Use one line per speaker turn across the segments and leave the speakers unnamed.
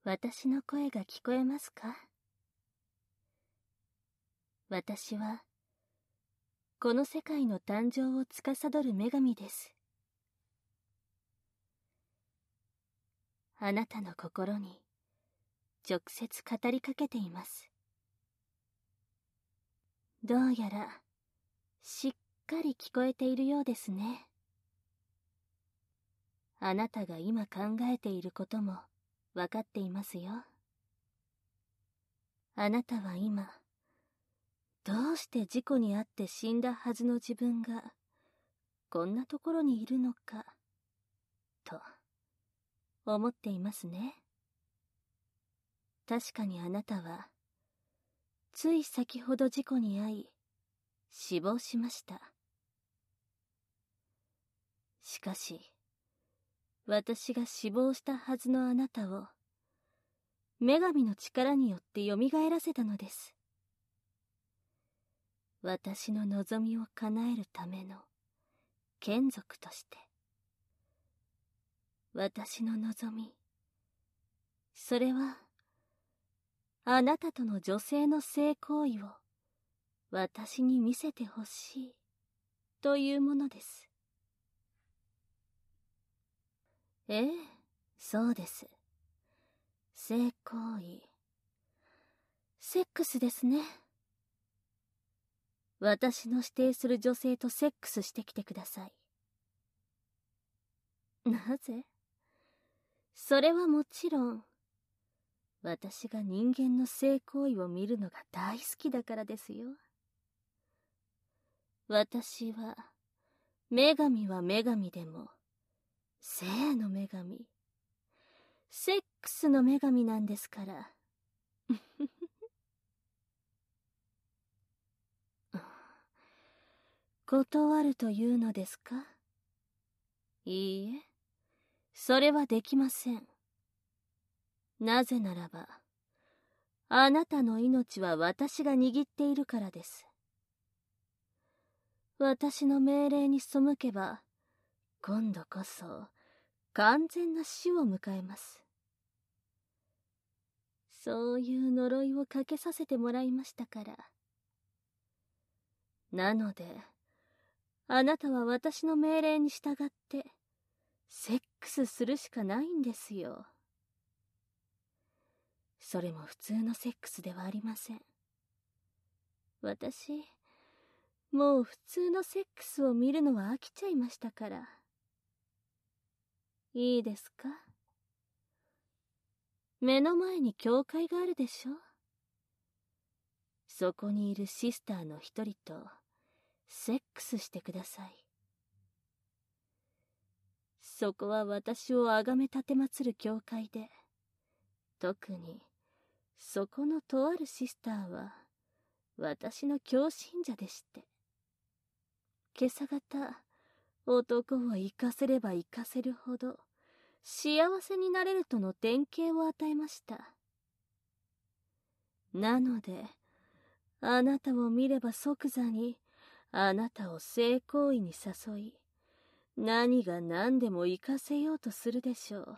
私の声が聞こえますか？私は、この世界の誕生を司る女神です。あなたの心に、直接語りかけています。どうやら、しっかり聞こえているようですね。あなたが今考えていることも、わかっていますよ。あなたは今、どうして事故に遭って死んだはずの自分が、こんなところにいるのか、と、思っていますね。確かにあなたは、つい先ほど事故に遭い、死亡しました。しかし、私が死亡したはずのあなたを、女神の力によって蘇らせたのです。私の望みを叶えるための眷属として。私の望み、それは、あなたとの女性の性行為を私に見せてほしいというものです。ええ、そうです。性行為、セックスですね。私の指定する女性とセックスしてきてください。なぜ？それはもちろん、私が人間の性行為を見るのが大好きだからですよ。私は、女神は女神でも、性の女神、セックスの女神なんですから。断るというのですか？いいえ、それはできません。なぜならば、あなたの命は私が握っているからです。私の命令に背けば、今度こそ完全な死を迎えます。そういう呪いをかけさせてもらいましたから。なので、あなたは私の命令に従って、セックスするしかないんですよ。それも普通のセックスではありません。私、もう普通のセックスを見るのは飽きちゃいましたから。いいですか？目の前に教会があるでしょ？そこにいるシスターの一人と、セックスしてください。そこは私を崇め立てまつる教会で、特に、そこのとあるシスターは、私の教信者でして。今朝方、男を生かせれば生かせるほど、幸せになれるとの典型を与えました。なので、あなたを見れば即座に、あなたを性行為に誘い、何が何でも生かせようとするでしょう。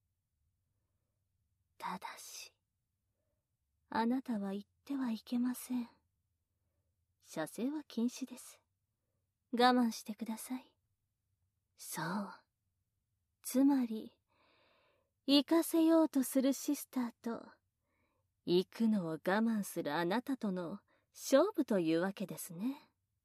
ただし、あなたは言ってはいけません。射精は禁止です。我慢してください。そう。つまり、生かせようとするシスターと、行くのを我慢するあなたとの勝負というわけですね。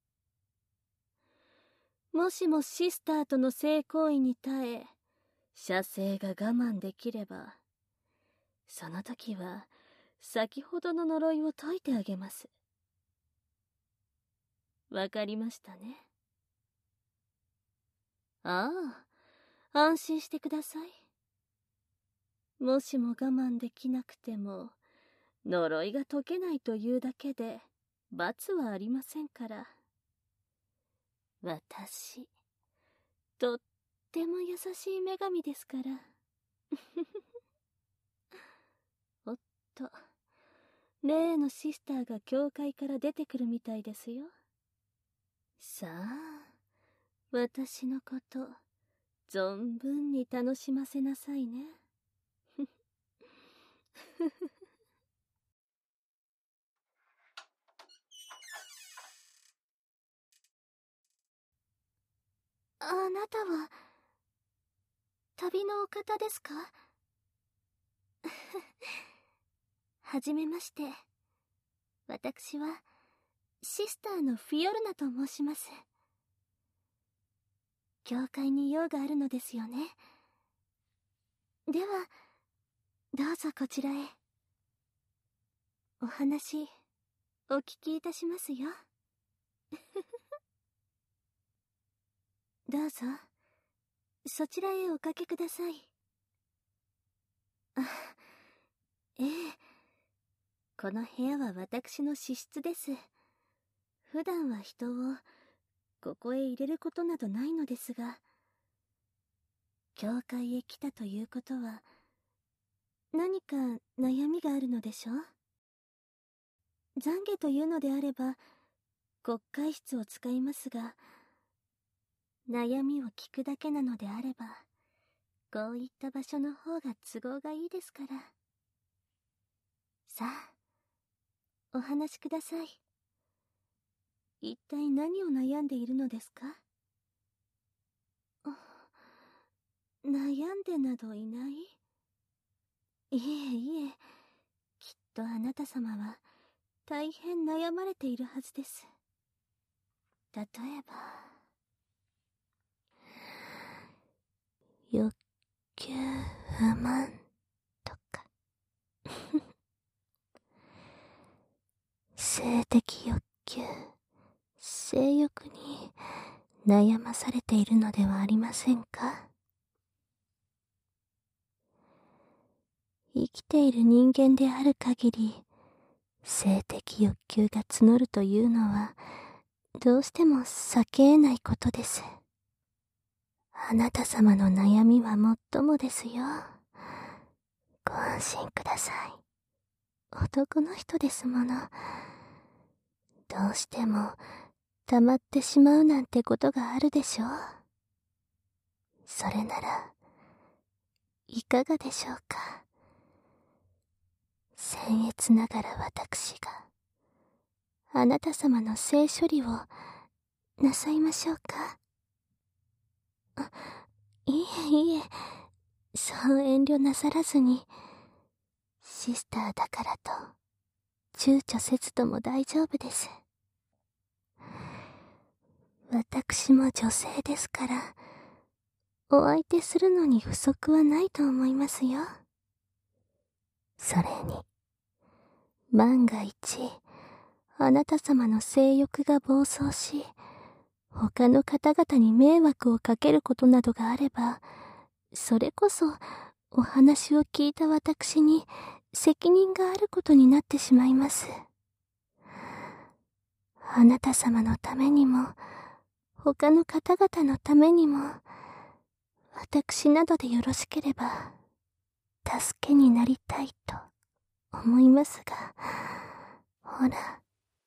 もしもシスターとの性行為に耐え、射精が我慢できれば、その時は、先ほどの呪いを解いてあげます。わかりましたね。ああ、安心してください。もしも我慢できなくても、呪いが解けないというだけで、罰はありませんから。私、とっても優しい女神ですから。おっと、例のシスターが教会から出てくるみたいですよ。さあ、私のこと、存分に楽しませなさいね。 あなたは旅のお方ですか？はじめまして。私はシスターのフィオルナと申します。教会に用があるのですよね。ではどうぞこちらへ。お話お聞きいたしますよ。どうぞそちらへおかけください。あ、ええ、この部屋は私の私室です。普段は人をここへ入れることなどないのですが、教会へ来たということは何か悩みがあるのでしょう？懺悔というのであれば国会室を使いますが、悩みを聞くだけなのであればこういった場所の方が都合がいいですから。さあお話しください。一体何を悩んでいるのですか？悩んでなどいない？いえいえ、きっとあなた様は大変悩まれているはずです。例えば欲求不満とか性的欲求、性欲に悩まされているのではありませんか？生きている人間である限り、性的欲求が募るというのはどうしても避け得ないことです。あなた様の悩みはもっともですよ。ご安心ください。男の人ですもの。どうしても溜まってしまうなんてことがあるでしょう。それならいかがでしょうか。僭越ながら私があなた様の性処理をなさいましょうか。いえいえ、そう遠慮なさらずに。シスターだからと躊躇せずとも大丈夫です。私も女性ですから、お相手するのに不足はないと思いますよ。それに、万が一、あなた様の性欲が暴走し、他の方々に迷惑をかけることなどがあれば、それこそお話を聞いた私に責任があることになってしまいます。あなた様のためにも、他の方々のためにも、私などでよろしければ、助けになりたいと思いますが、ほら。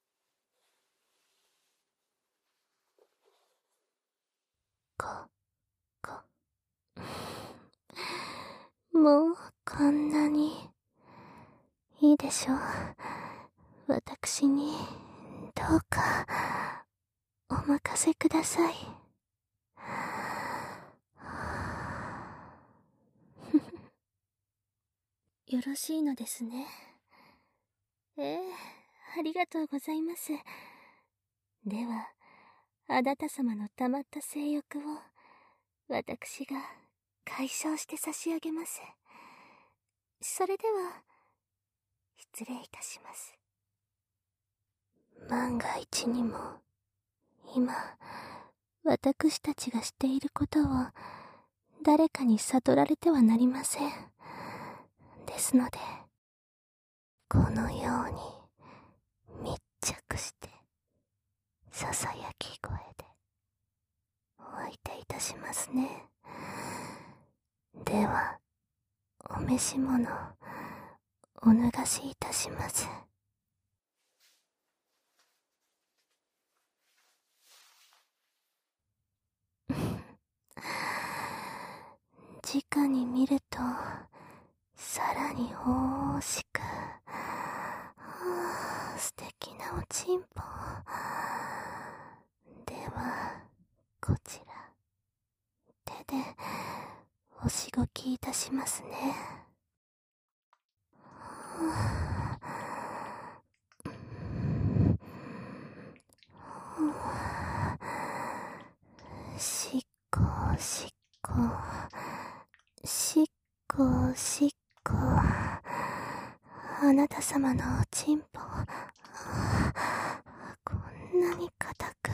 もうこんなに。いいでしょう。私に、どうか、お任せください。よろしいのですね。ええ、ありがとうございます。では、あなた様のたまった性欲を、私が解消して差し上げます。それでは、失礼いたします。万が一にも、今、私たちがしていることを、誰かに悟られてはなりません。ですので、このように密着して、ささやき声で、お相手いたしますね。では、お召し物、お脱がしいたします。直に見ると、さらに大もしく、素敵なおちんぽ。では、こちら、手で、おしごきいたしますね。しっこしっこ、しっこしっこ、あなた様のおちんぽ、こんなに硬く、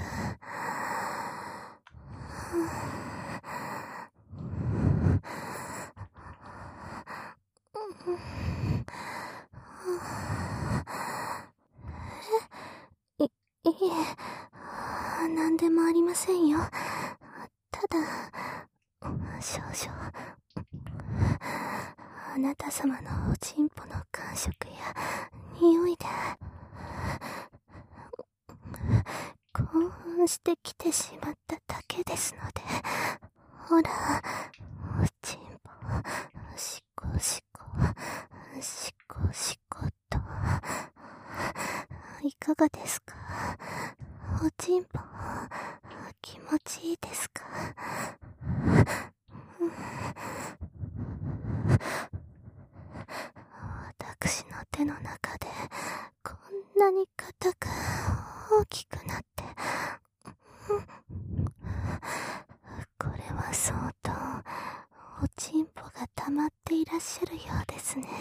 いえ、なんでもありませんよ。ただ、少々、あなた様のおちんぽの感触や匂いで、興奮してきてしまっただけですので、ほら、おちんぽ、しこしこ、しこしこと、いかがですか？おちんぽ、気持ちいいですか？私の手の中でこんなに硬く大きくなって、これは相当おちんぽが溜まっていらっしゃるようですね。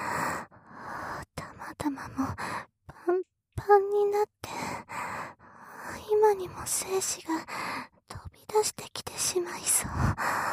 玉もパンパンになって、今にも精子が飛び出してきてしまいそう。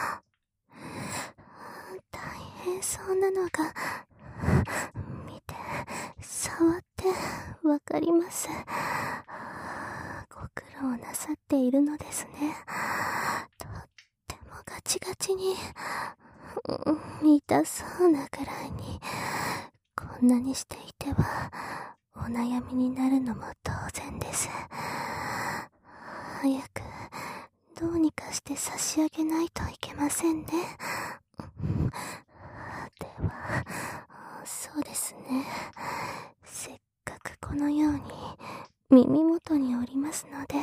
大変そうなのが見て触ってわかります。ご苦労なさっているのですね。とってもガチガチに、痛そうなぐらいに、こんなにしていてはお悩みになるのも当然です。早くどうにかして差し上げないといけませんね。では、そうですね。せっかくこのように耳元におりますので、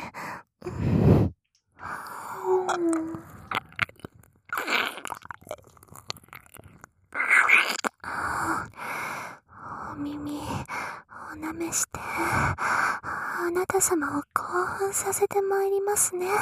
お耳おなめして、あなた様を興奮させてまいりますね。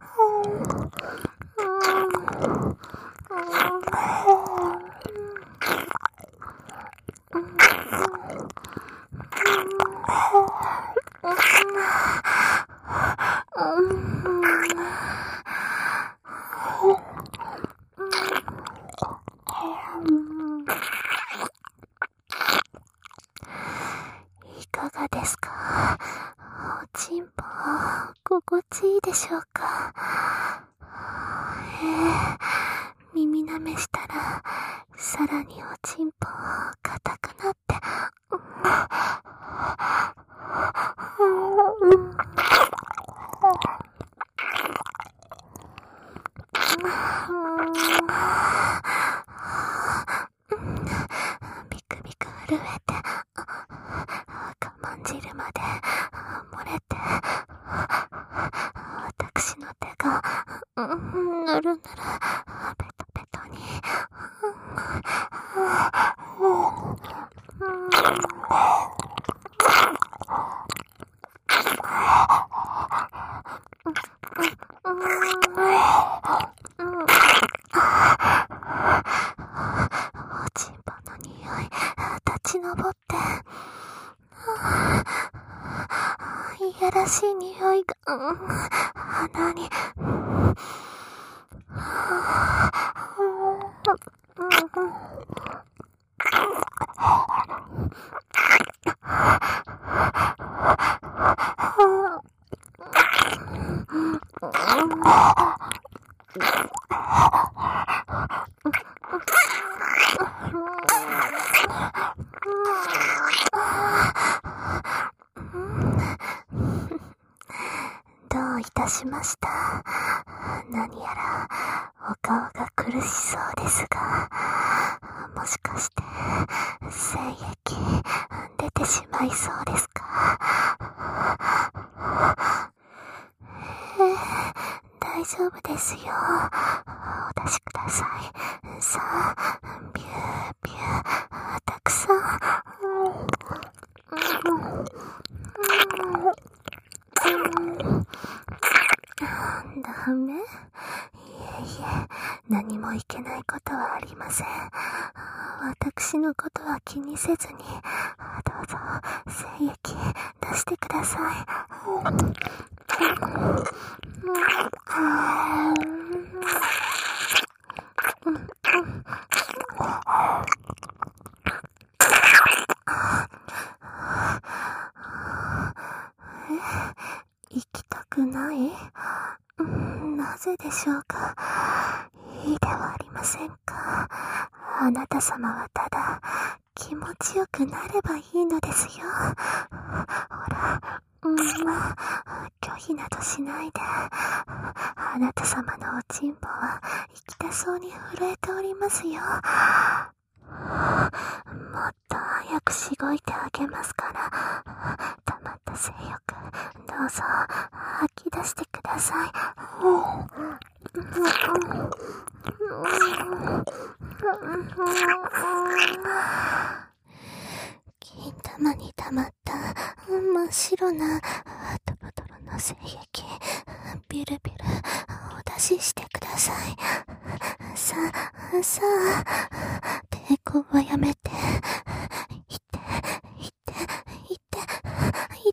いかがですか？おちんぽ、心地いいでしょうか？耳なめしたら、さらにおちんぽ、硬くなって、ビクビク震えて、我慢汁まで漏れて、私の手がぬるぬるペトペトに、おちんぽの匂い立ち上って、いやらしい匂いが鼻に、どういたしました？何やらお顔が苦しそうですが、もしかして
精液出てしまいそうですか？大丈夫ですよ。お出しください。さあ、ビュービュー、たくさん。ダメ？いえいえ、何もいけないことはありません。私のことは気にせずに、どうぞ、精液出してください。行きたくない？なぜでしょうか。いいではありませんか。あなた様はただ気持ちよくなればいいのですよ。ほら、拒否などしないで。あなた様のおちんぽは行きたそうに震えておりますよ。もっと早くしごいてあげますから、溜まった性欲、どうぞ吐き出してください。金玉に溜まった真っ白なトロトロの精液、ビュルビュルお出ししてください。さあ、さあ、抵抗はやめて。いって、いって、いって、いって。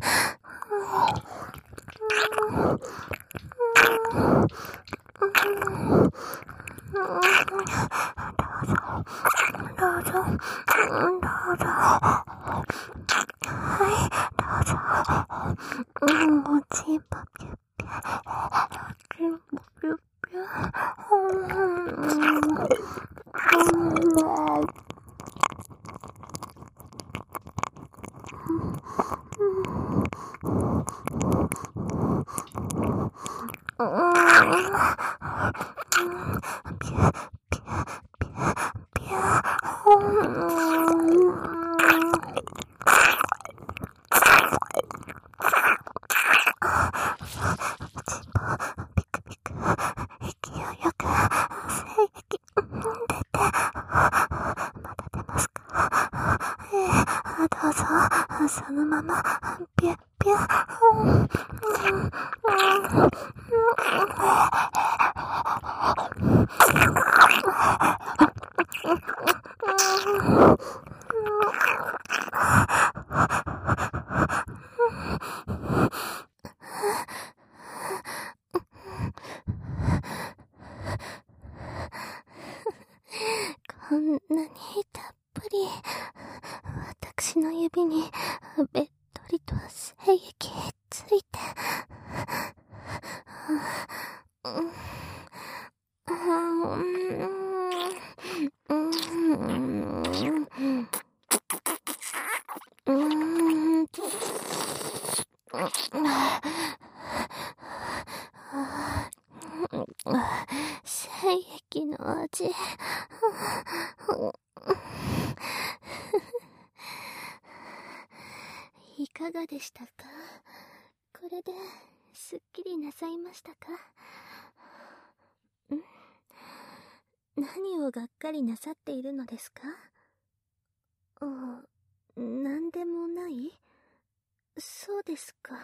どうぞ、どうぞ。はい、どうぞ。おちんぽぴゅっぴゅ。おちんぽぴゅっぴゅ。どうぞ、そのまま、ぴゅっぴゅ。こんなにたっぷり、私の指にべっとりと精液ついて、精液の味。いかがでしたか？これですっきりなさいましたか？何をがっかりなさっているのですか？なんでもない？そうですか。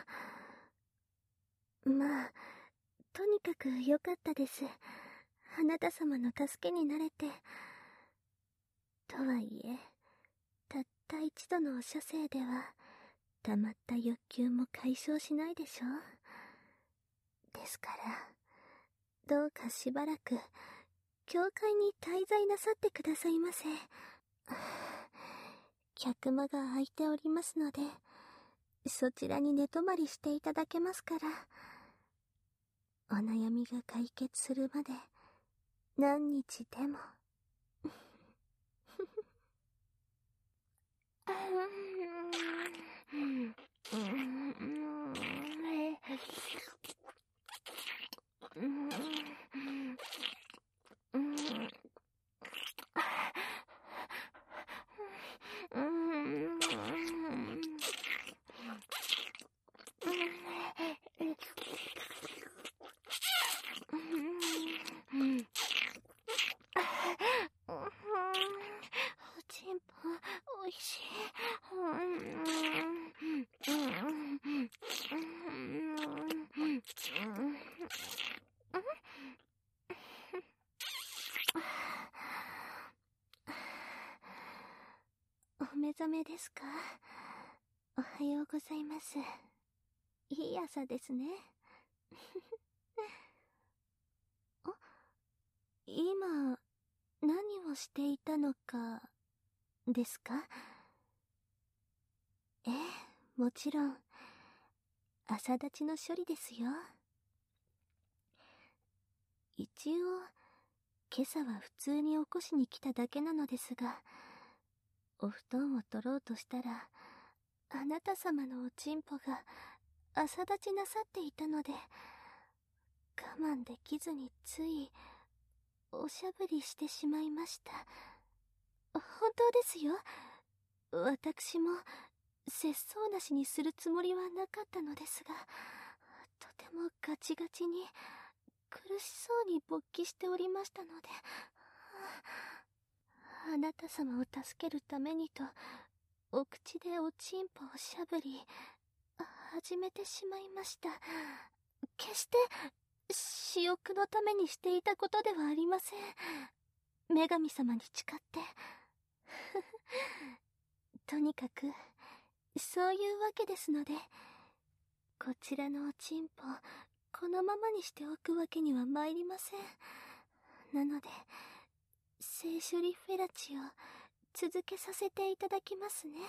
まあ、とにかく良かったです。あなた様の助けになれて。とはいえ、たった一度のお射精では、たまった欲求も解消しないでしょ。ですから、どうかしばらく、教会に滞在なさってくださいませ。客間が空いておりますので、そちらに寝泊まりしていただけますから、お悩みが解決するまで何日でも。 お目覚めですか？おはようございます。いい朝ですね。あ、今、何をしていたのか、ですか？ええ、もちろん、朝立ちの処理ですよ。一応、今朝は普通に起こしに来ただけなのですが、お布団を取ろうとしたら、あなた様のおちんぽが朝立ちなさっていたので、我慢できずについ、おしゃぶりしてしまいました。本当ですよ。私も、節操なしにするつもりはなかったのですが、とてもガチガチに、苦しそうに勃起しておりましたので、あなた様を助けるためにと、お口でおちんぽをしゃぶり、始めてしまいました。決して、私欲のためにしていたことではありません。女神様に誓って。とにかく、そういうわけですので、こちらのおちんぽ、このままにしておくわけには参りません。なので、性処理フェラチを続けさせていただきますね。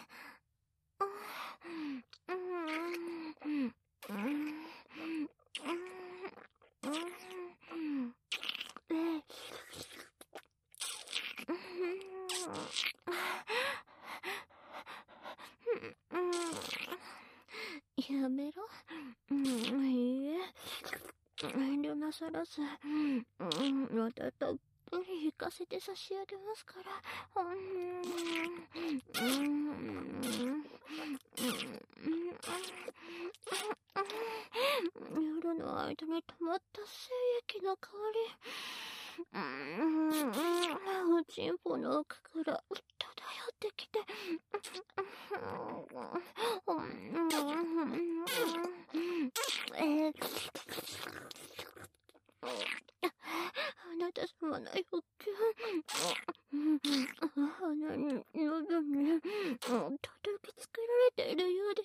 やめろ。いいえ。遠慮なさらず、またたっぷり引かせて差し上げますから。夜の間に溜まった精液の香り、おちんぽの奥から漂ってきて、あなた様の欲求、鼻に、喉に、叩きつけられているようです。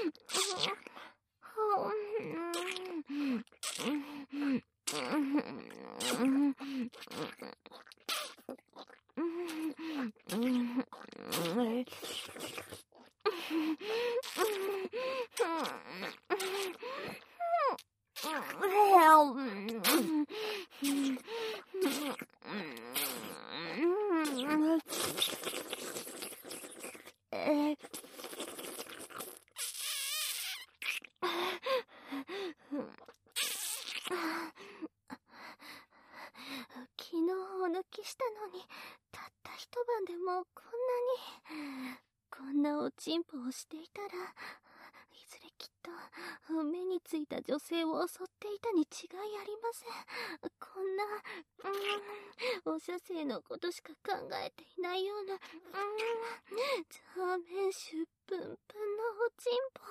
昨日お抜きしたのに、たった一晩でもこんなおちんぽをしていたら、いずれきっと目についた女性を襲っていたに違いありません。こんなお射精のことしか考えていないようなザーメンシュプンプンのおちんぽ。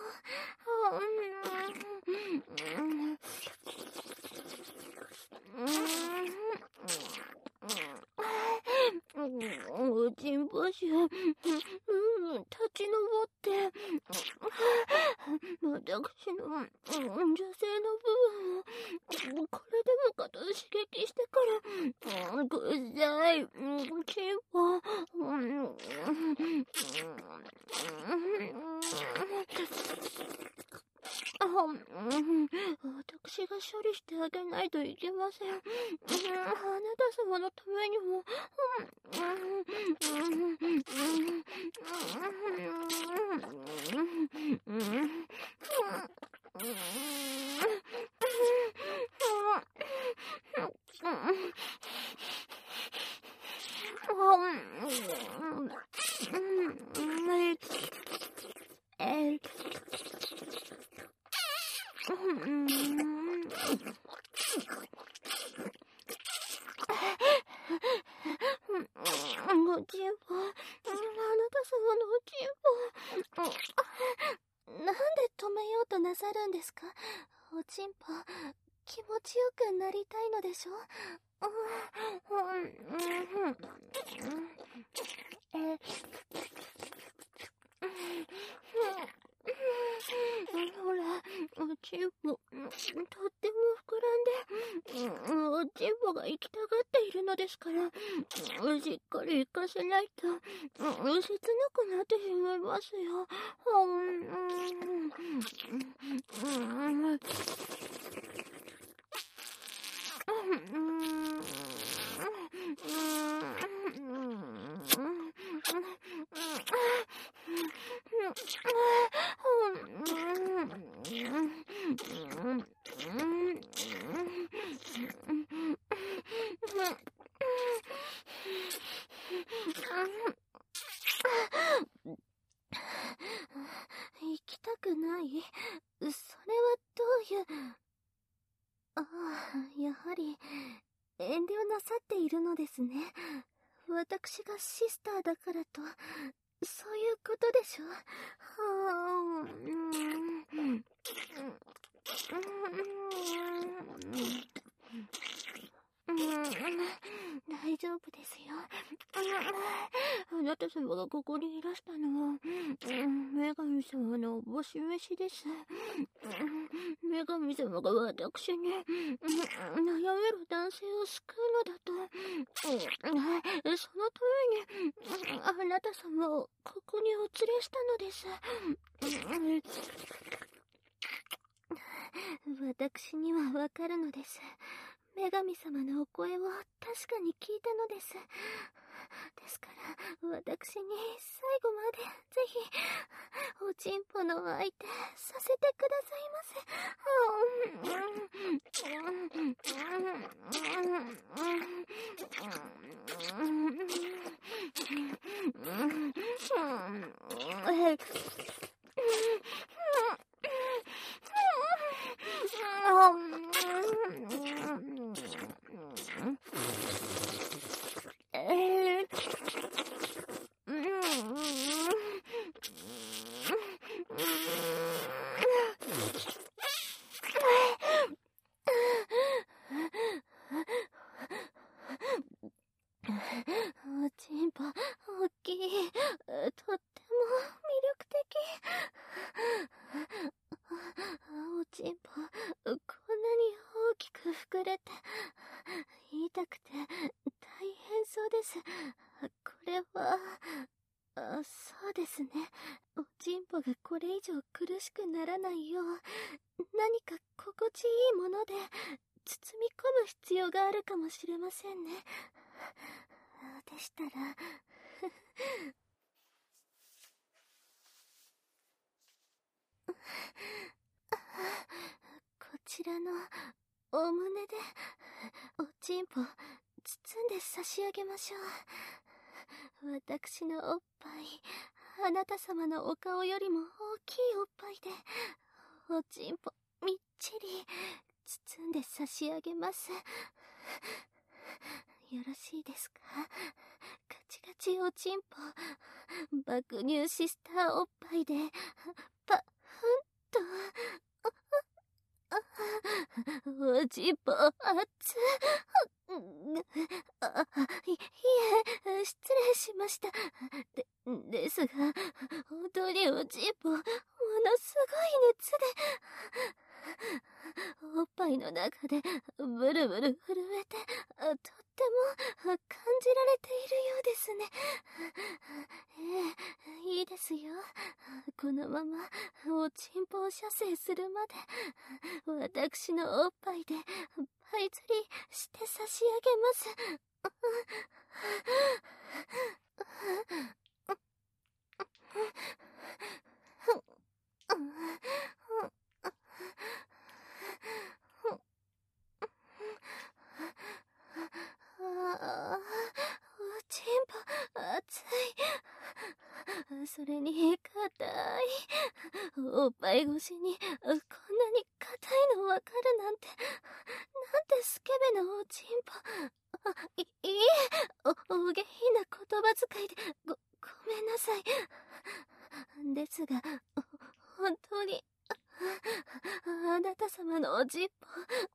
おちんぽ臭、立ち上って、私の女性の部分を、これでもかと刺激してから、くっさい、おちんぽ、私が処理してあげないといけません。あなた様のためにも。おちんぽ、あなた様のおちんぽ。なんで止めようとなさるんですか？おちんぽ、気持ちよくなりたいのでしょ？
ちんぽ、とっても膨らんで、おちんぽが行きたがっているのですから、しっかり行かせないと、切なくなってしまいますよ。行きたくない？それはどういう。ああ、やはり遠慮なさっているのですね。私がシスターだからと、そういうことでしょ。大丈夫ですよ。あなた様がここにいらしたのは、女神様のおぼし飯です。女神様が私に、悩める男性を救うのだと、そのために、あなた様をここにお連れしたのです。私にはわかるのです。女神様のお声を確かに聞いたのです。ですから私に最後までぜひおちんぽの相手させてくださいませ。おちんぽ大きい、とっても魅力的。おちんぽこんなに大きく膨れて痛くて大変そうです。これはそうですね。おちんぽがこれ以上苦しくならないよう何か心地いいもので包み込む必要があるかもしれませんね。でしたらこちらのお胸でおちんぽ包んで差し上げましょう。私のおっぱいあなた様のお顔よりも大きいおっぱいでおちんぽみっちり包んで差し上げます。よろしいですか？ガチガチおちんぽ爆乳シスターおっぱいでパフンとおちんぽ熱いえ失礼しました。ですが本当におちんぽものすごい熱でおっぱいの中でブルブル震えてとっても感じられているようですね。いいですよ。このままおちんぽを射精するまで私のおっぱいでパイ釣りして差し上げます。おちんぽ熱い。それに硬い。おっぱい越しにこんなに硬いのわかるなんて。なんてスケベなおちんぽ。いえお下品な言葉遣いでごめんなさい。ですが本当にあなた様のおちんぽ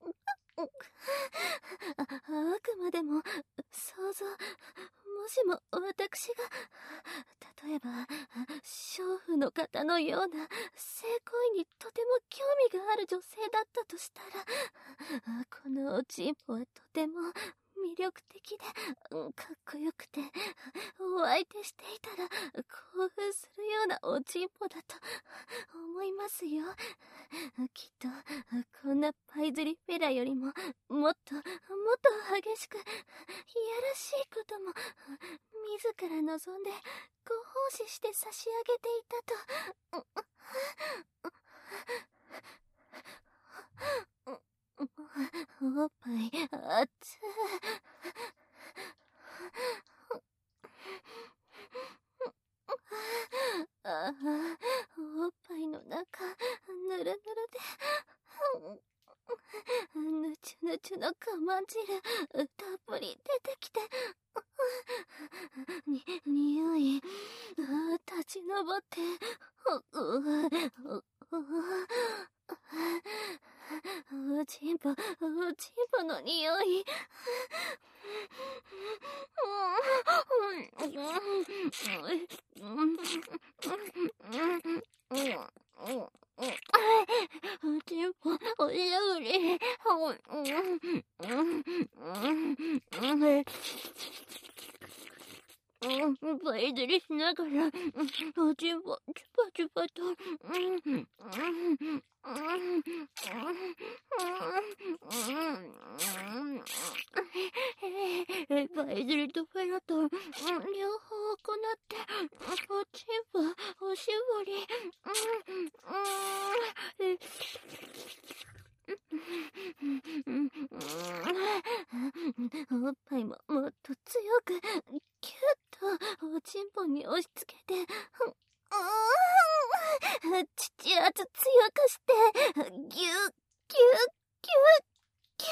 あくまでも想像。もしも私がたとえれば、娼婦の方のような性行為にとても興味がある女性だったとしたら、このおちんぽはとても魅力的で、かっこよくて、お相手していたら興奮するようなおちんぽだと思いますよ。きっと、こんなパイズリフェラよりも、もっと激しく、いやらしいことも、自ら望んで、ご奉仕して差し上げていたと。おっぱい、熱い。おっぱいの中、ぬるぬるで、ぬちゅぬちゅの我慢汁、たっぷり出てきて、匂い、立ち上って、おちんぽの匂い。おちんぽ、おしゃぶり。パイズリしながら、おちんぽ、チュパチュパと、パイズリとフェラと、両方行って、おちんぽ、おしぼり、おっぱいももっと強く、キュッとおちんぽに押し付けて、父圧強くして、ギュッギュッギュッギュ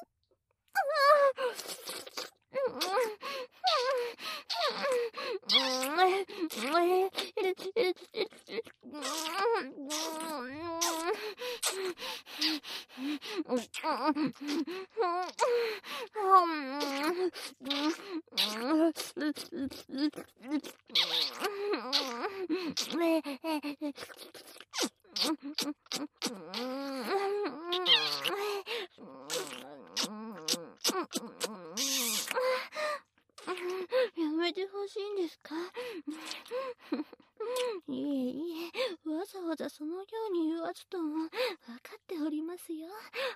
やめてほしいんですか？いえいえ、わざわざそのように言わずとも、わかっておりますよ。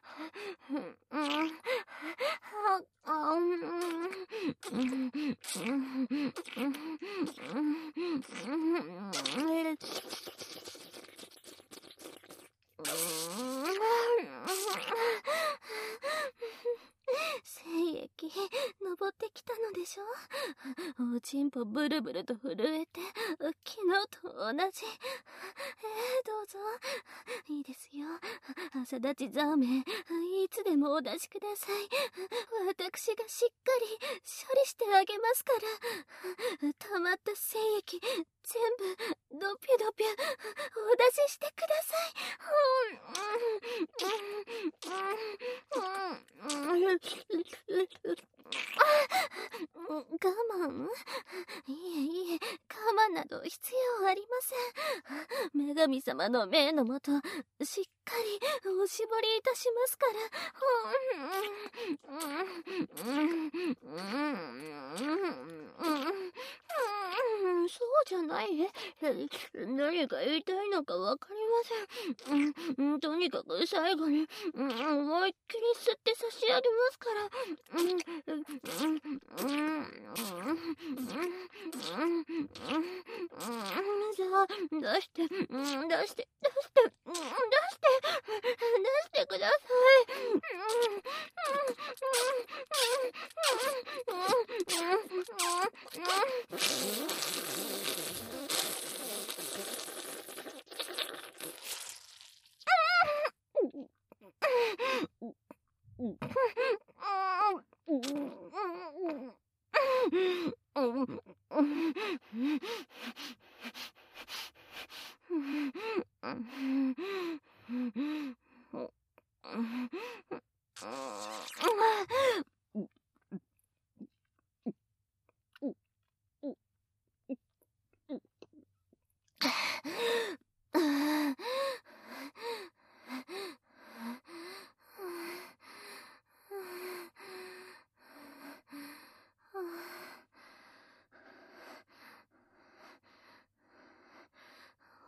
精液、登ってきたのでしょ？おちんぽブルブルと震えて、昨日と同じ。どうぞ。いいですよ。朝立ちザーメン、いつでもお出しください。私がしっかり処理してあげますから。溜まった精液、全部、ドピュドピュ、お出ししてください。我慢？いえいえ、我慢など必要ありません。女神様の命のもと、しっかりおしぼりいたしますから。そうじゃない。何が言いたいのかわかりません。とにかく最後に、思いっきり吸って差し上げますから。じゃあ、出してくださ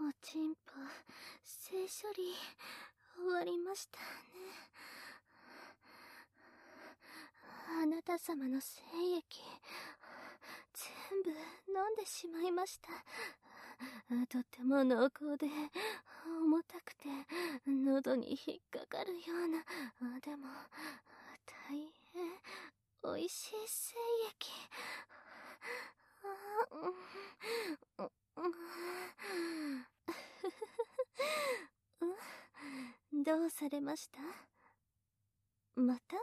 おちんぽ、性処理、終わりましたね。あなた様の精液、全部飲んでしまいました。とても濃厚で、重たくて、喉に引っかかるような、でも、大変、美味しい精液。どうされました？また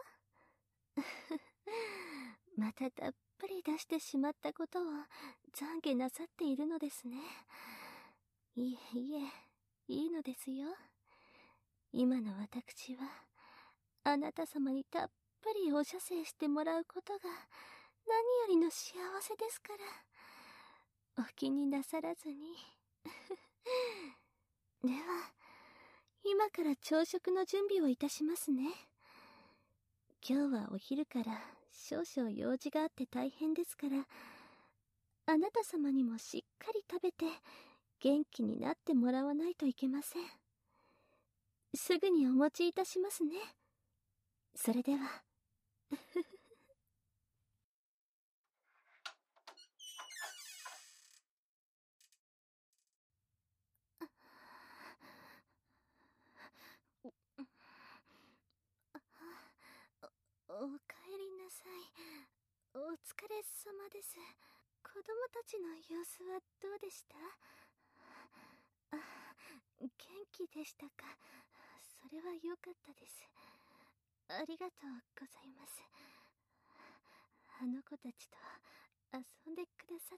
またたっぷり出してしまったことを懺悔なさっているのですね。いえいえ、いいのですよ。今の私は、あなた様にたっぷりお射精してもらうことが何よりの幸せですから、お気になさらずに。では、今から朝食の準備をいたしますね。今日はお昼から少々用事があって大変ですから、あなた様にもしっかり食べて元気になってもらわないといけません。すぐにお持ちいたしますね。それでは。おかえりなさい。お疲れ様です。子供たちの様子はどうでした？元気でしたか？それは良かったです。ありがとうございます。あの子たちと遊んでくださって。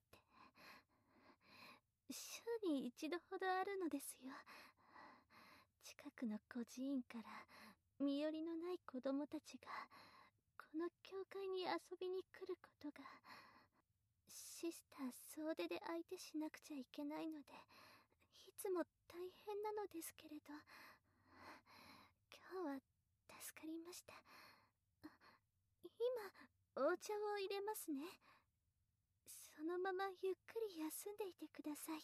週に一度ほどあるのですよ。近くの孤児院から身寄りのない子供たちがこの教会に遊びに来ることが、シスター総出で相手しなくちゃいけないので、いつも大変なのですけれど、今日は助かりました。今、お茶を入れますね。そのままゆっくり休んでいてください。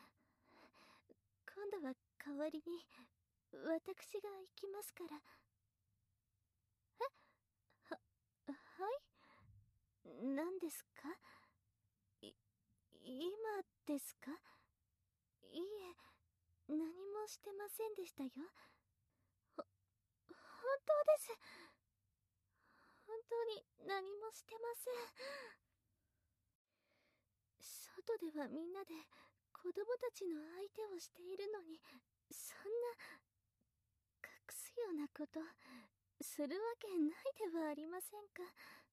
今度は代わりに私が行きますから。はい？何ですか？今ですか？いいえ、何もしてませんでしたよ。本当です。本当に何もしてません。外ではみんなで子供たちの相手をしているのに、そんな隠すようなことするわけないではありませんか。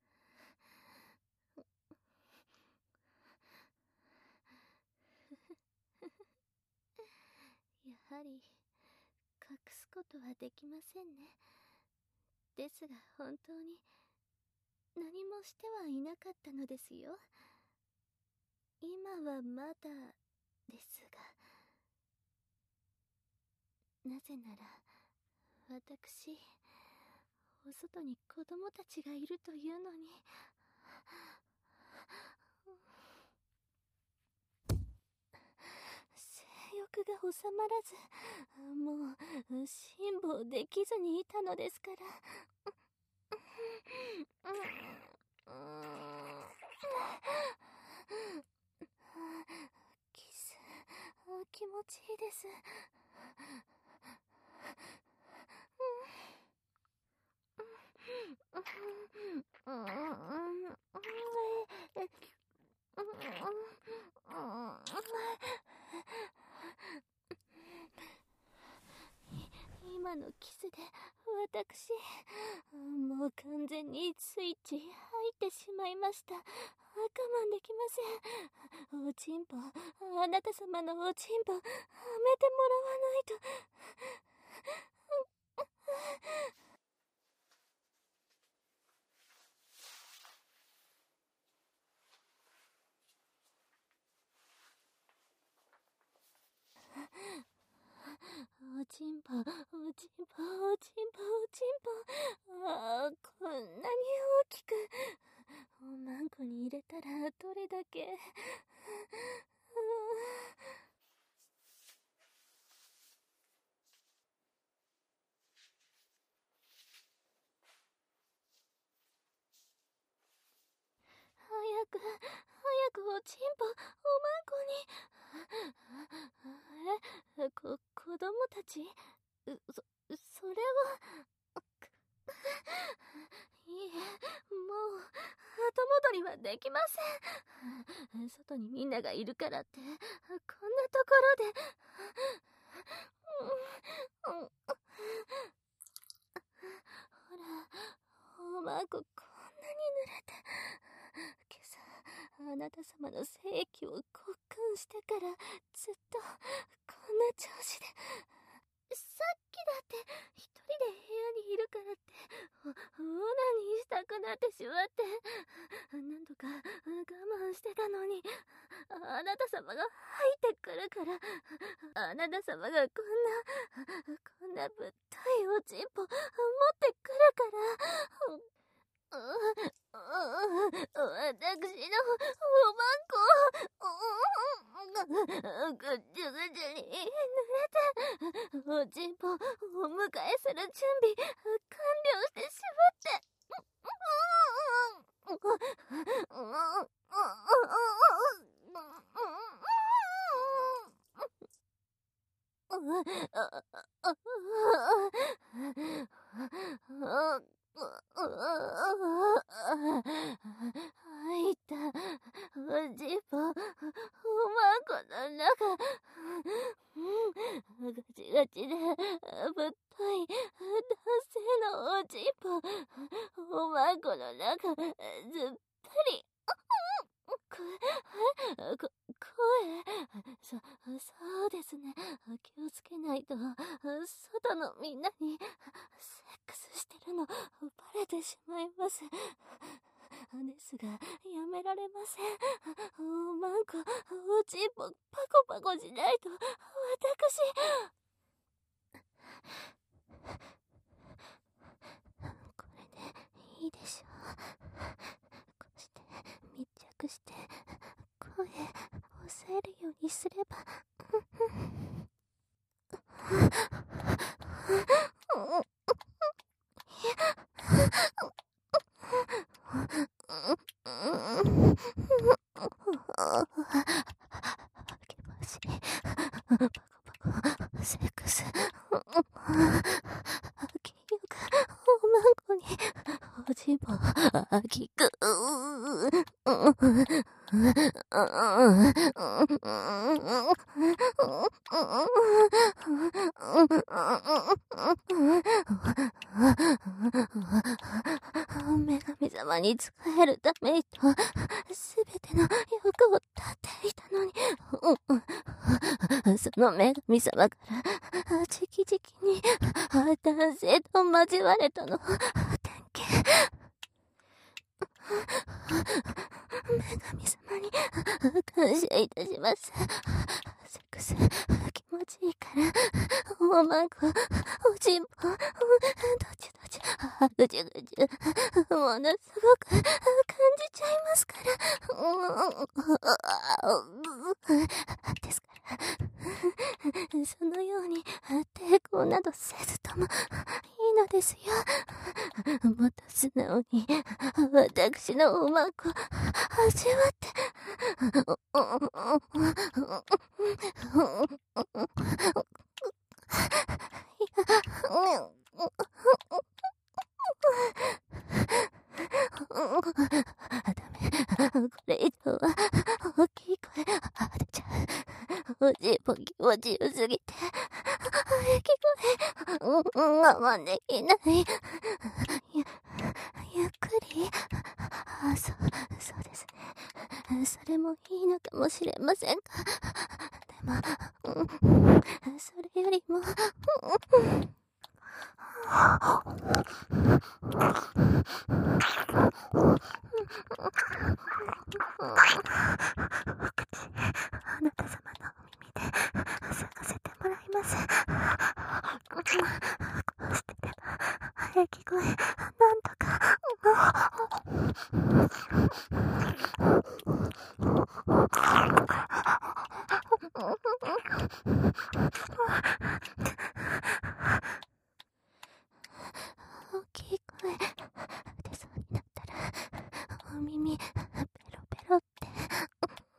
やはり隠すことはできませんね。ですが本当に何もしてはいなかったのですよ。今はまだですが、なぜなら私、お外に子供たちがいるというのに。性欲が収まらず、もう辛抱できずにいたのですから。キス、気持ちいいです。今のキスで私、もう完全にスイッチ入ってしまいました。我慢できません。おちんぽ、あなた様のおちんぽ、はめてもらわないと。おちんぽ、おちんぽ、おちんぽ、おちんぽ、こんなに大きく。おまんこに入れたらどれだけ。 ちんぽ、おまんこに。子供たちそれは、いいえ、もう、後戻りはできません。外にみんながいるからって、こんなところで。ほら、おまんこ、こんなに濡れて。今朝、あなた様の精液を交換してからずっとこんな調子で。さっきだって一人で部屋にいるからってオナニーしたくなってしまって、なんとか我慢してたのに、あなた様が入ってくるから、あなた様がこんなぶっといおちんぽ持ってくるから、私のおまんこ、ぐちゅぐちゅに濡れて、おちんぽお迎えする準備完了してしまって。入ったおちんぽ、おまんこの中、ガチガチでぶっとい男性のおちんぽ、おまんこの中、ずっぱり。そうですね。気をつけないと、外のみんなに、セックスしてるの、バレてしまいます。ですが、やめられません。おまんこ、おちんぽ、パコパコしないと、私。これで、いいでしょう。こうして、密着して、声、抑えるようにすれば。セックス。結局、おまんこに、おちんぽ、きく。女神様に仕えるためと、すべての欲を立っていたのに、その女神様から、直々に、男性と交われたの、典型。女神様に感謝いたします。セックス気持ちいいから、おまんこ、おちんぽ、どちどち、ぐちゅぐちゅ、ものすごく感じちゃいますから。ですから、そのように抵抗などせずともいいのですよ。もっと素直に私のおまんこ味わって。ダメ。これ以上は大きい声出ちゃう。おちんぽ気持ちよすぎて息声我慢できない。ゆっくり。そうですね。それもいいのかもしれませんが、でも、それよりも、あなた様のお耳で咲かせてもらいます。こうしてでも喘ぎ声なんとか。大きい声出そうになったらお耳ペロペロって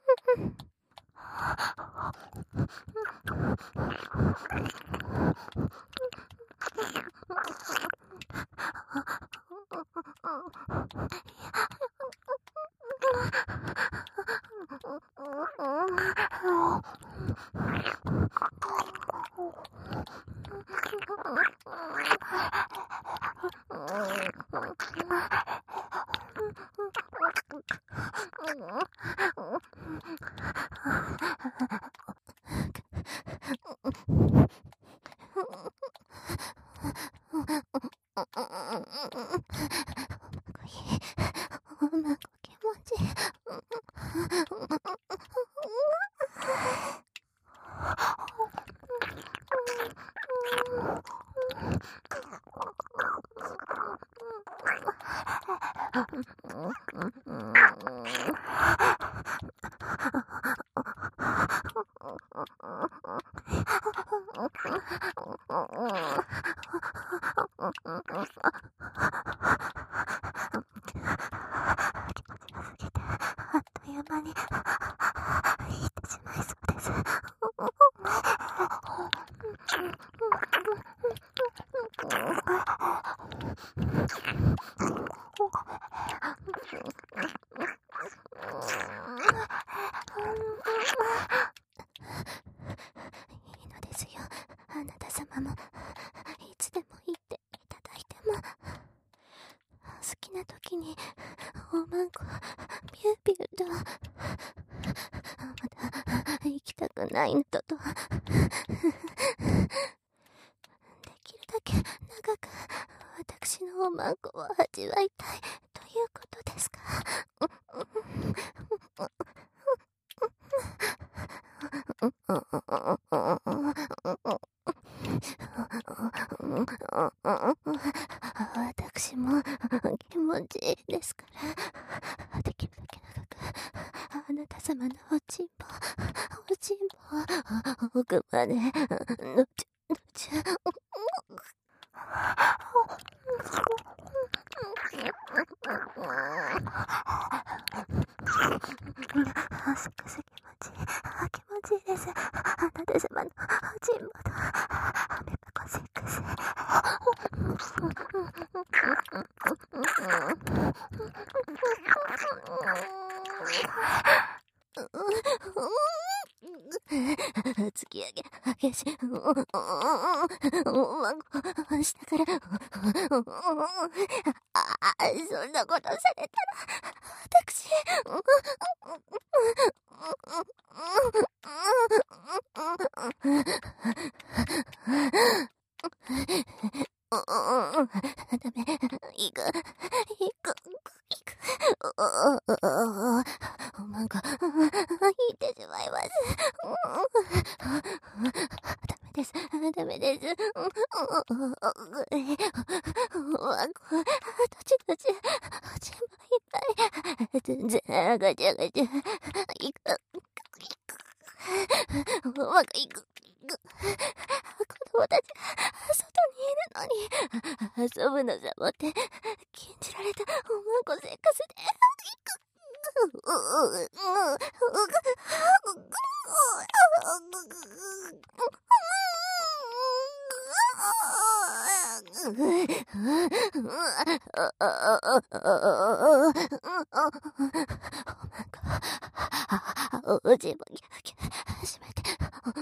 ないのとできるだけ長く私のおまんこを味わいたいということですか？私も気持ちいいですから、できるだけ長くあなた様のおちんぽ奥までのち気持ちいいです。あなた様のおちんぽとアメパコセックス。突き上げ激しい下からそんなことされたら私ダメ、行くなんか引いてしまいます。ダメです。どっち全部いっぱい全然ガチャガチャいくうまくいく子供たちが外にいるのに遊ぶのさもって禁じられたおまんこセックスでおじもギャギャ閉めて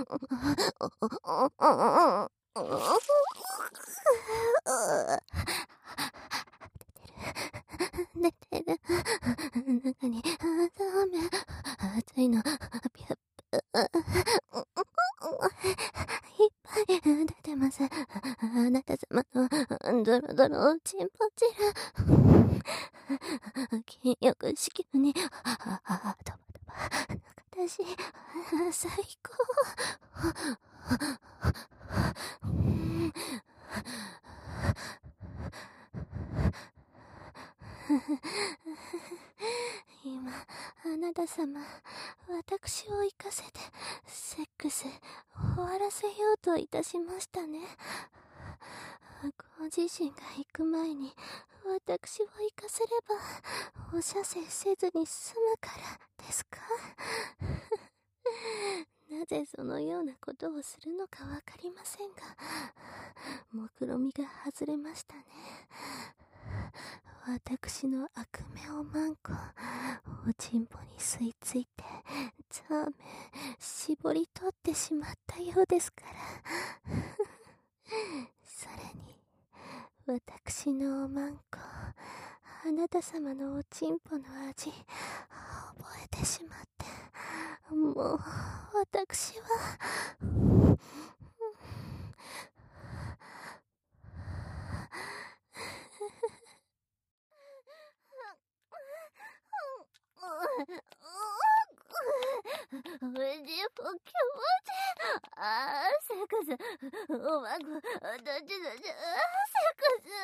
寝てる中にラーメン熱いのピュッいっぱい出てます。あなた様のドロドロチンポチル禁欲子宮にドバドバ中出し最高今あなた様私を生かせてセックス終わらせようといたしましたね。ご自身が行く前に私を生かせればお射精せずに済むからですか？
なぜそのようなことをするのかわかりませんが、目論みが外れましたね。私の悪名をマンコ、おちんぽに吸い付いて、ザーメン、絞り取ってしまったようですから。それに、私のおまんこ、あなた様のおちんぽの味、覚えてしまって、もう、私は、おじぽ気持ちいい。あー、セクス。おまんこ、どっちどっち、セクス。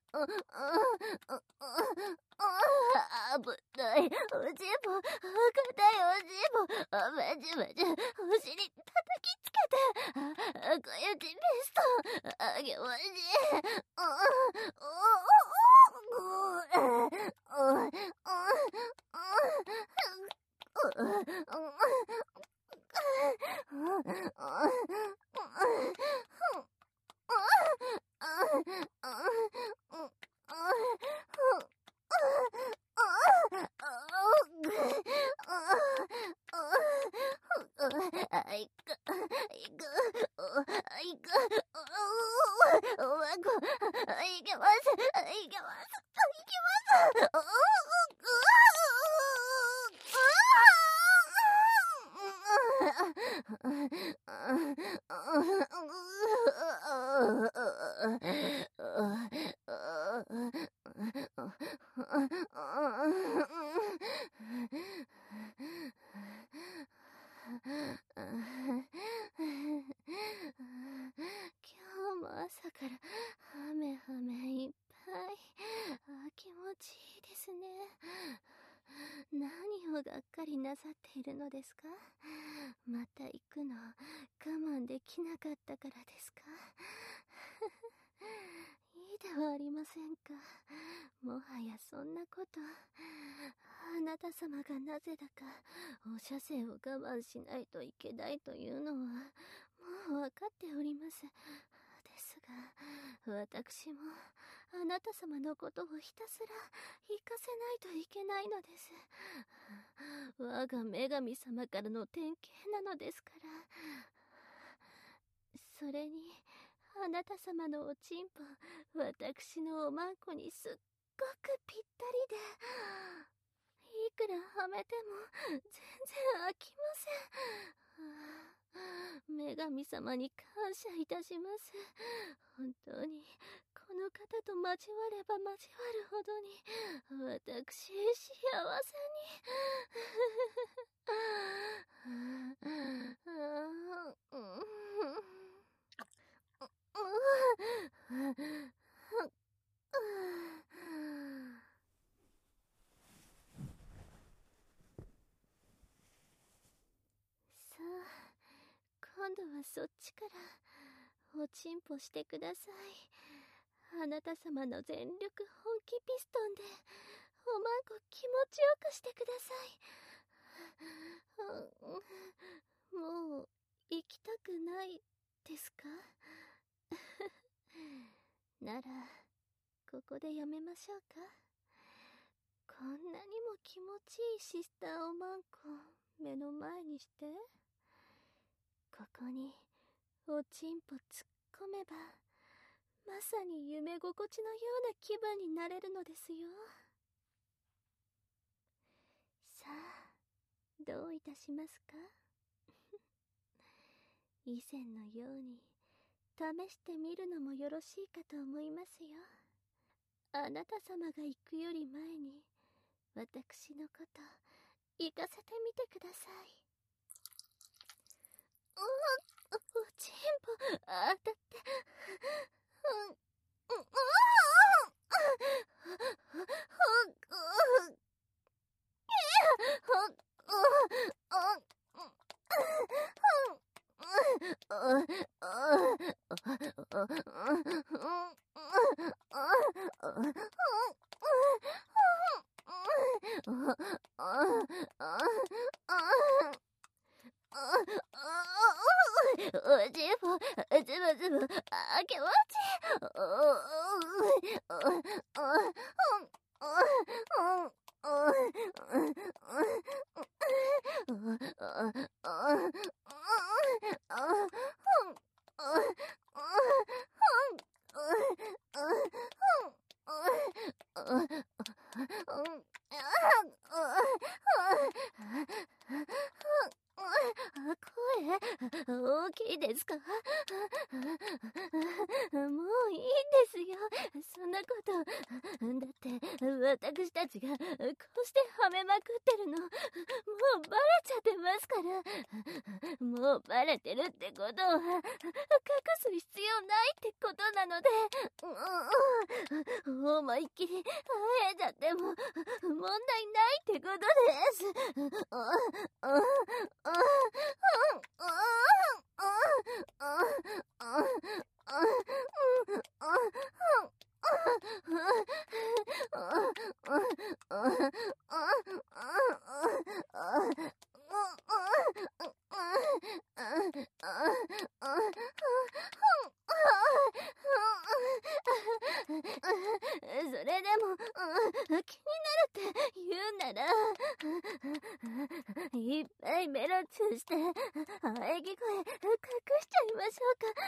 危ない。おじぽ、硬いおじぽ。まじまじ、お尻叩きつけて。小指ピストン。あげまじ。今日も朝からハメハメいっぱい。気持ちいいですね。何をがっかりなさっているのですか？また行くの我慢できなかったからですか？いいではありませんか。もはやそんなこと、あなた様がなぜだかお射精を我慢しないといけないというのはもうわかっております。ですが、私もあなた様のことをひたすら行かせないといけないのです。我が女神様からの典型なのですから。それに、あなた様のおちんぽ、私のおまんこにすっごくぴったりで、いくらはめても全然飽きません。女神様に感謝いたします。本当に、この方と交われば交わるほどに、私、幸せに。さあ、今度はそっちからおちんぽしてください。あなた様の全力本気ピストンでおまんこ気持ちよくしてください。もう行きたくないですか？ならここでやめましょうか。こんなにも気持ちいいシスターおまんこ目の前にして、ここにおちんぽ突っ込めばまさに夢心地のような気分になれるのですよ。さあ、どういたしますか？以前のように試してみるのもよろしいかと思いますよ。あなた様が行くより前に私のこと行かせてみてください。おちんぽ当たって、 じいも、ズブズブ、気持ちい声、大きいですか？もういいんですよ。そんなこと。だって、私たちが、こうしてはめまくってるの、もうバレちゃってますから。もうバレてるってことは、隠す必要ないってことなので、思いっきり、会えちゃっても、問題ないってことです。それでも、気になるって言うなら、いっぱいメロチューして、喘ぎ声隠しちゃいましょうか。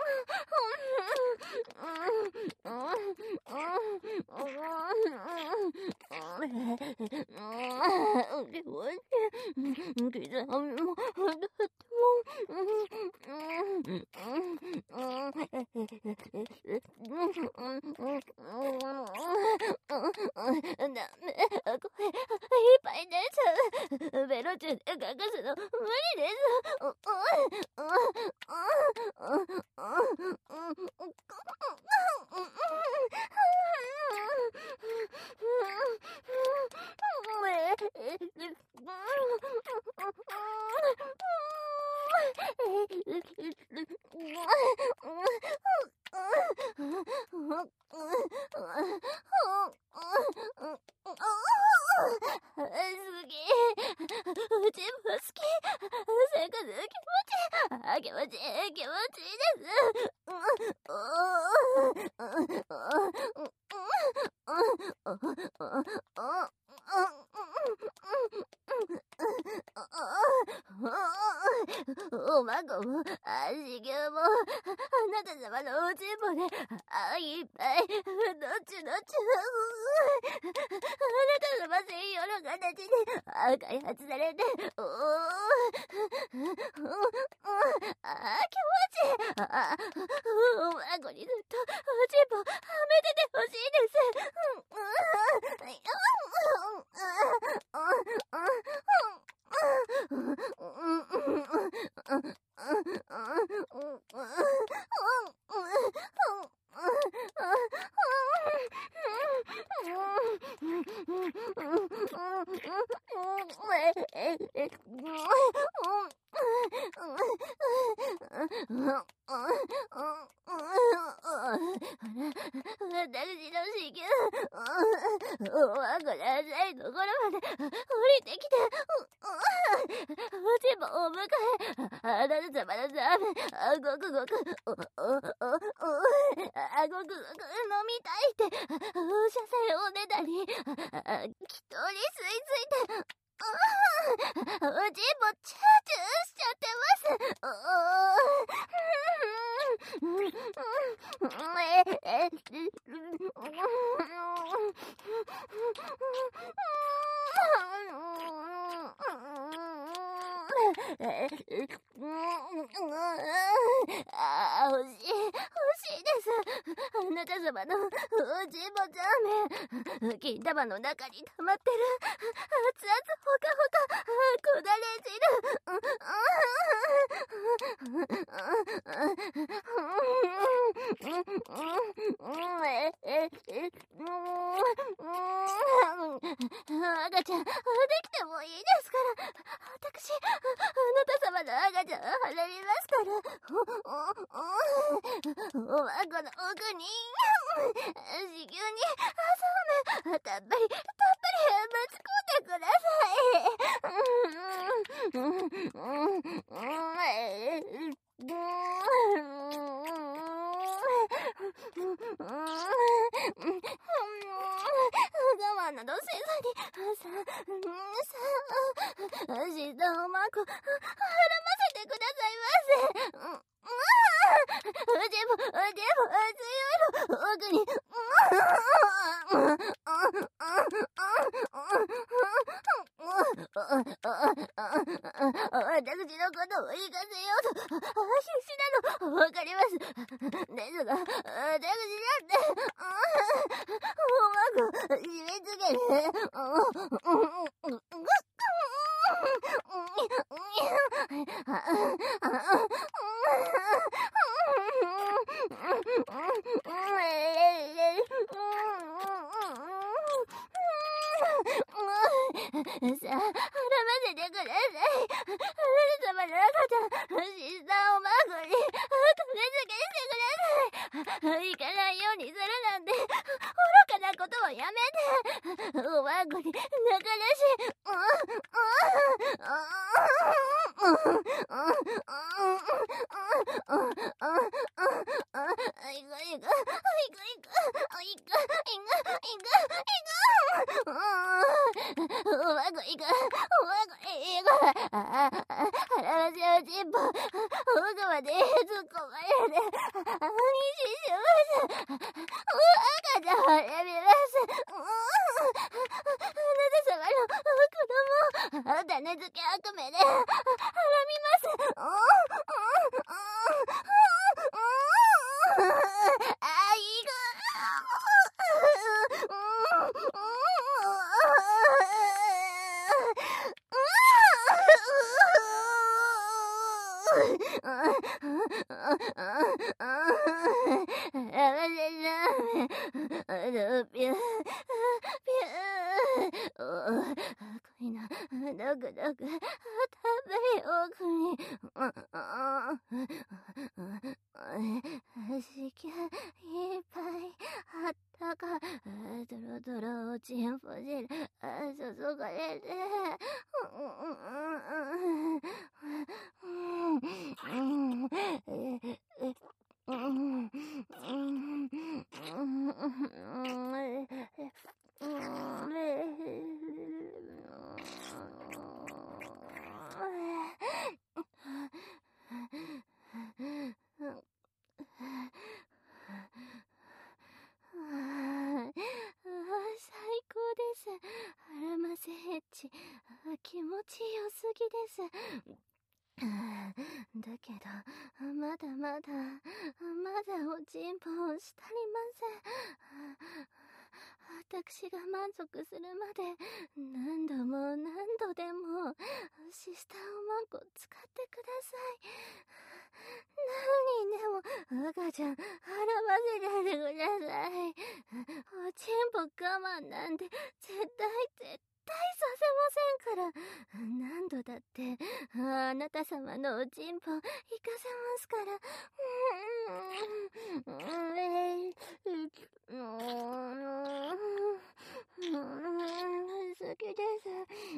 ダメ、声、いっぱい出ちゃう。ベロチュで隠すの、無理です。好き。うちも好き。せっかく気持ちいいです。おまごも、修行も、あなた様のおちんぽで、いっぱい、どっち。あなた様専用の形で、開発されて、気持ちいい。おまごにずっと、おちんぽ、はめててほしいです。私の子宮、おまごの浅いところまで降りてきて、おちんぽをお迎え、あなた様のザーメン、ごくごく、ごくごく飲みたいって、射精をねだり、きっとに吸い付いて、おちんぽチューチューしちゃってます欲しいです。あなた様のおちんぽザーメン、金玉の中に溜まってる熱々ほかほかこだれ汁、赤ちゃんできてもいいですから、私あなた様の赤ちゃん離れますから、おまごの奥に子宮にそうめんたっぷりぶち込んでください。 ませてくださいませ。でも、強いの、奥に。私のことを行かせようと、必死なの、わかります。ですが、私だって、うまく締め付けて、さあ、払わせてください。様の赤ちゃん、シスターをマークに、金付けしてください。行かないようにするなんて、愚かなことはやめて。おマークに、仲良し。種付け悪夢で、はらみます。ドクドク食べよくにしきいっぱいあったかドロドロおちんぽ汁注がれて最高です。あらませエッチ。気持ちよすぎです。だけど、まだおちんぽをしたりません。私が満足するまで何度でもシスターをマンコ使ってください。何でも赤ちゃん払わせないでください。おちんぽ我慢なんて絶対させませんから。何度だってあなた様のおちんぽ行かせますから。好きです。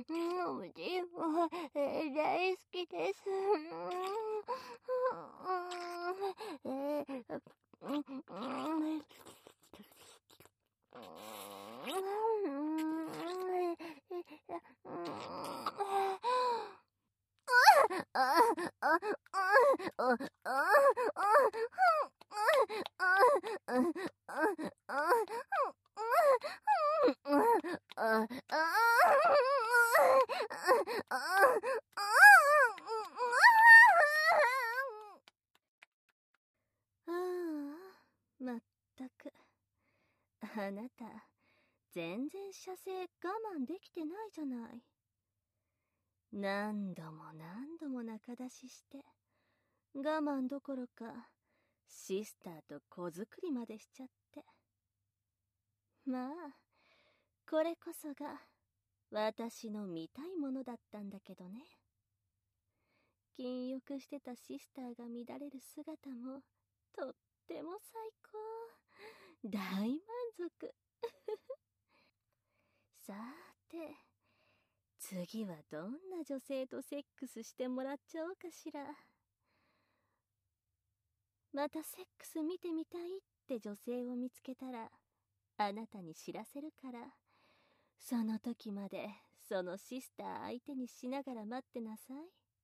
おちんぽ大好きです。まったくあなた全然射精我慢できてないじゃない。何度も中出しして我慢どころかシスターと子作りまでしちゃって。まあこれこそが私の見たいものだったんだけどね。禁欲してたシスターが乱れる姿もとっても最高。大満足。さーて次はどんな女性とセックスしてもらっちゃおうかしら。またセックス見てみたいって女性を見つけたらあなたに知らせるから、その時までそのシスター相手にしながら待ってなさい。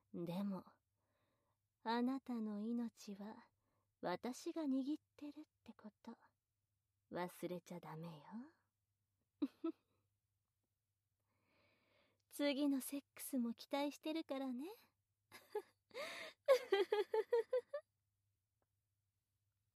でも、あなたの命は私が握ってるってこと、忘れちゃダメよ。次のセックスも期待してるからね。